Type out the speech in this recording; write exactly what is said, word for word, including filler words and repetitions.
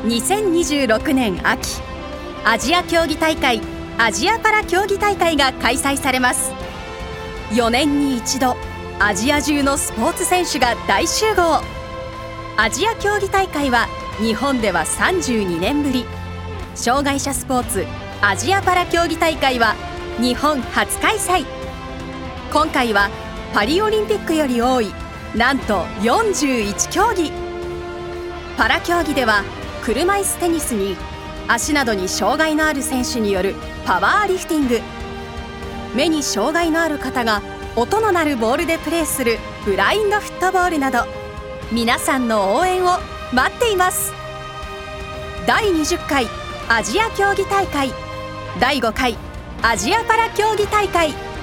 にせんにじゅうろくねん秋、アジア競技大会アジアパラ競技大会が開催されます。よねんに一度、アジア中のスポーツ選手が大集合。アジア競技大会は日本ではさんじゅうにねんぶり。障害者スポーツアジアパラ競技大会は日本初開催。今回はパリオリンピックより多いなんとよんじゅういちきょうぎ。パラ競技では車椅子テニスに足などに障害のある選手によるパワーリフティング、目に障害のある方が音の鳴るボールでプレーするブラインドフットボールなど、皆さんの応援を待っています。だいにじゅっかいアジア競技大会、だいごかいアジアパラ競技大会。